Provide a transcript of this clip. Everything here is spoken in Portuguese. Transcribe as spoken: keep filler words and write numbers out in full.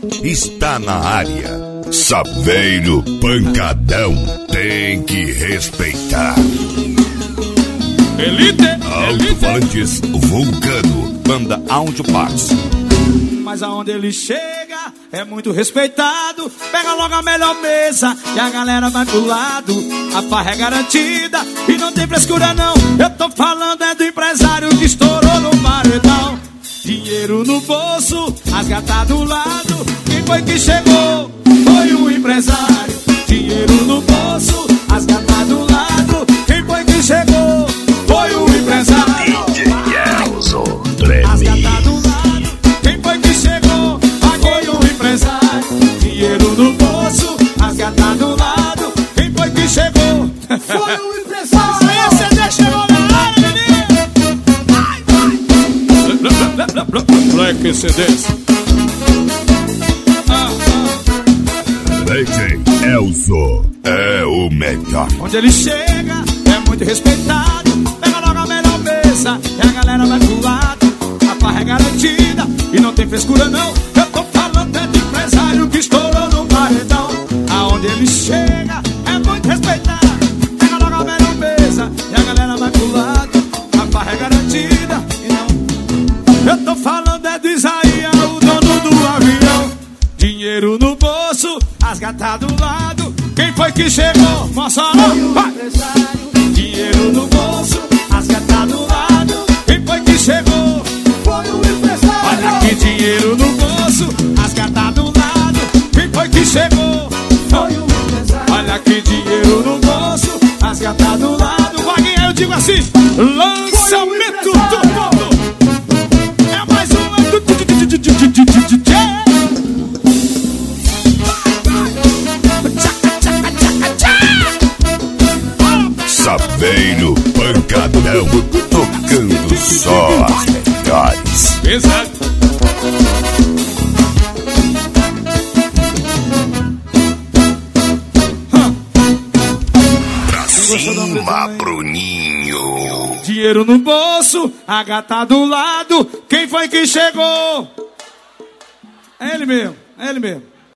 está na área. Saveiro Pancadão, tem que respeitar. Elite, Alto-falantes Vulcano, banda Audio Parts. Mas aonde ele chega é muito respeitado. Pega logo a melhor mesa e a galera vai pro lado. A farra é garantida e não tem frescura não. Eu tô falando é do empresário que estourou no paredão. Dinheiro no bolso, as gatas do lado. Quem foi que chegou? Foi o empresário. Dinheiro no bolso, as gatas do lado. Quem foi que chegou? Foi o empresário. D J Elzo, as gatas do lado. Quem foi que chegou? Foi o empresário. Dinheiro no bolso, as gatas do lado. Quem foi que chegou? Foi o empresário. Esse C D chegou na área, menino. Black C Ds. D J Elzo é o melhor. Onde ele chega é muito respeitado. Pega logo a melhor mesa e a galera vai pro lado. A farra é garantida e não tem frescura não. Eu tô falando é de empresário que estourou no paredão. Aonde ele chega é muito respeitado. Pega logo a melhor mesa e a galera vai pro lado. A farra é garantida e não. Eu tô falando é de Isaías, o dono do avião. Dinheiro no bolso, as gatas do lado. Quem foi que chegou? Moça, vai! Dinheiro no bolso, as gatas do lado. Quem foi que chegou? Foi o empresário. Olha aqui, dinheiro no bolso, as gatas do lado. Quem foi que chegou? Foi o empresário. Olha aqui, dinheiro no bolso, as gatas do lado. Vaguinha, eu digo assim: lançamento do mundo. É mais um Saveiro Pancadão, tocando só as melhores. Exato. Pra cima, Bruninho. Dinheiro no bolso, a gata do lado. Quem foi que chegou? É ele mesmo, é ele mesmo.